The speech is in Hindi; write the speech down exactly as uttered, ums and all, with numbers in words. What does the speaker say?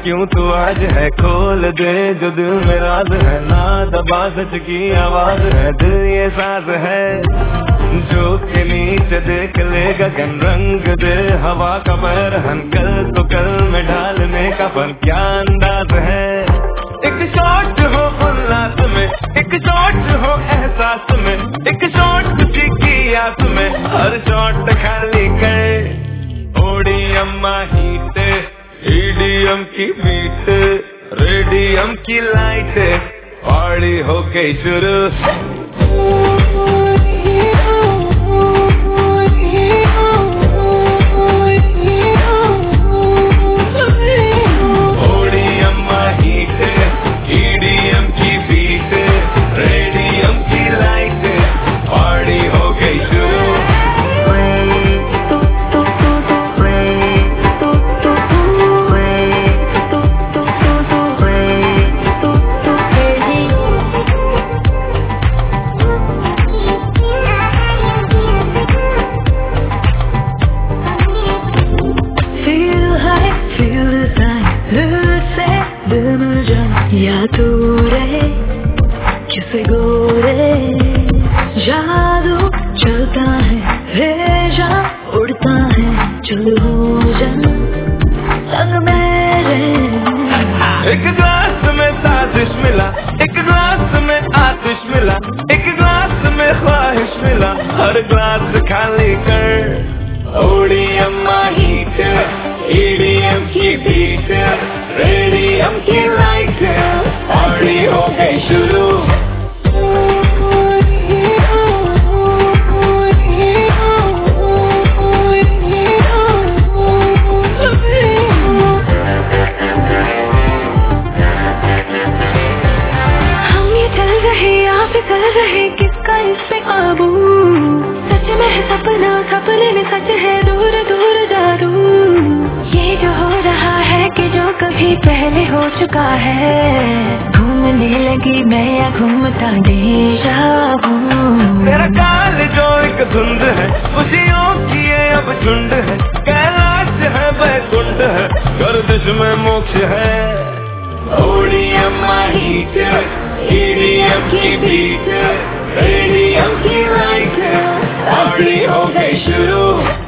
क्यों तू आज है, खोल दे जो दिल में राज है, ना दबा सच की आवाज है, दिल ये साज है जो के नीचे देख ले गगन, रंग दे हवा का बरहन, कल तो कल में ढालने का फन क्या अंदाज है। एक शॉट हो उल्लास में, एक शॉट हो एहसास में, एक शॉट तुझी की आस में, हर शॉट खाली कर। ओडीएम हीट, ईडीएम की बीट, रेडियम की लाइट, पार्टी हो गई शुरू। ओडीएम हीट, ईडीएम की बीट, रेडियम की लाइट, पार्टी हो गई शुरू। या तू रहे किसे गोरे, जादू चलता है, रेजा उड़ता है, चल हो जा संग मेरे। एक ग्लास में साजिश मिला, एक ग्लास में आतिश मिला, एक ग्लास में ख्वाहिश मिला, हर ग्लास खाली कर। ओडीएम हीट, ईडीएम की बीट, रेडियम की लाइट, पार्टी हो गई शुरू। हम ये चल रहे आप चल रहे, किसका इस पे काबू, सच में है सपना, सपने में सच है, दूर दूर जादू। ये जो हो रहा है कि जो कभी पहले हो चुका है, घूमने लगी मैं या घूमता देशा हूँ। मेरा काल जो एक धुंध है, खुशियों की ये अब झुंड है, कैलाश है बैकुंठ है, गर्दिश में मोक्ष है। ओडीएम हीट, ईडीएम की बीट, रेडियम की लाइट, पार्टी हो गई शुरू।